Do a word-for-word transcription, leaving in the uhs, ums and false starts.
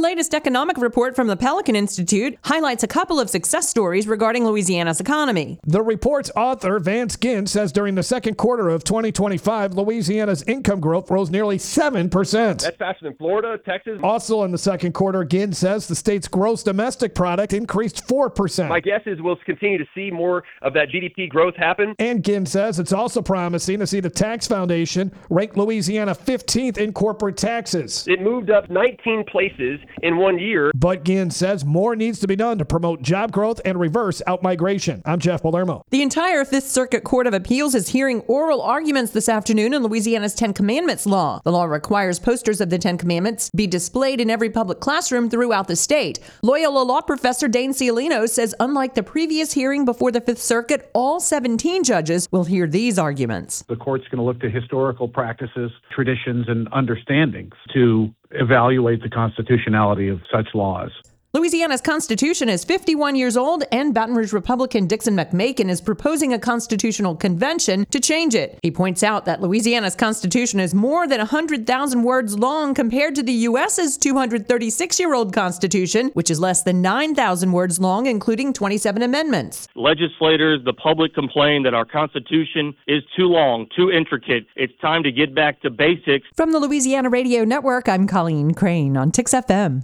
latest economic report from the Pelican Institute highlights a couple of success stories regarding Louisiana's economy. The report's author, Vance Ginn, says during the second quarter of twenty twenty-five, Louisiana's income growth rose nearly seven percent. That's faster than Florida, Texas. Also in the second quarter, Ginn says the state's gross domestic product increased four percent. My guess is we'll continue to see more of that G D P growth happen. And Ginn says it's also promising to see the Tax Foundation rank Louisiana fifteenth in corporate taxes. It moved up nineteen places in one year. But Ginn says more needs to be done to promote job growth and reverse outmigration. I'm Jeff Palermo. The entire Fifth Circuit Court of Appeals is hearing oral arguments this afternoon in Louisiana's Ten Commandments law. The law requires posters of the Ten Commandments be displayed in every public classroom throughout the state. Loyola law professor Dane Cialino says unlike the previous hearing before the Fifth Circuit, all seventeen judges will hear these arguments. The court's going to look to historical practices, traditions, and understandings to evaluate the constitutionality of such laws. Louisiana's Constitution is fifty-one years old, and Baton Rouge Republican Dixon McMakin is proposing a constitutional convention to change it. He points out that Louisiana's Constitution is more than one hundred thousand words long compared to the U S's two hundred thirty-six-year-old Constitution, which is less than nine thousand words long, including twenty-seven amendments. Legislators, the public complain that our Constitution is too long, too intricate. It's time to get back to basics. From the Louisiana Radio Network, I'm Colleen Crane on Tix F M.